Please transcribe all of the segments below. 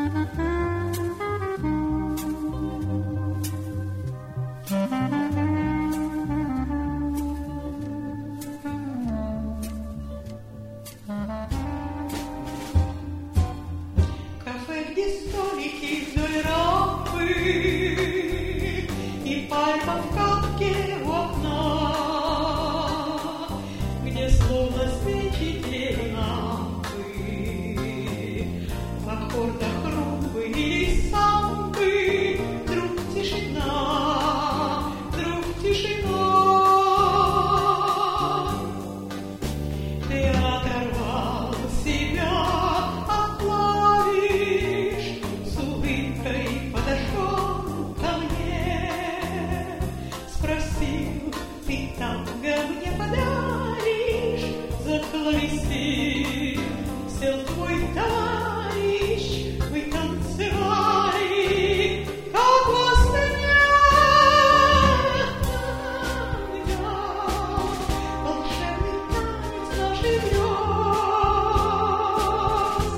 Кафе, где столики вдоль рампы и пальма в капке у окна, где словно свечи тлели лампы, в аккордах румбы или самбы, вдруг тишина, вдруг тишина. Ты оторвал себя от клавиш, с улыбкой подошел ко мне, спросил: ты танго мне подаришь? За клавесин сел твой товарищ, вы танцевали, как в Астане. Волшебный танец наших грез.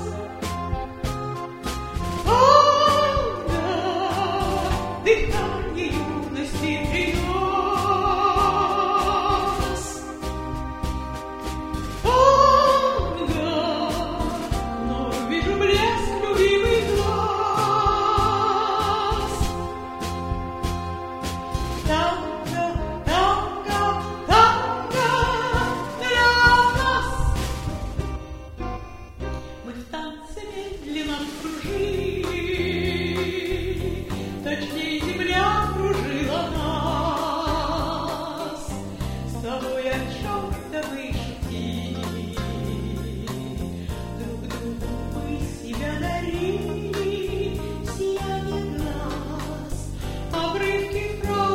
Танго, дыхание юности принес. Танго, но вижу блеск любимый глаз. Танго, танго, танго для нас. Мы в танце медленно кружили, точнее земля кружила нас. С тобой о чем-то мы шутили, друг другу мы себя дарили, сияние глаз, обрывки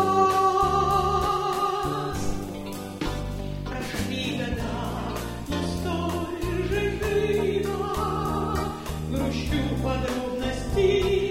фраз. Прошли года, но столь же живо грущу подробностей.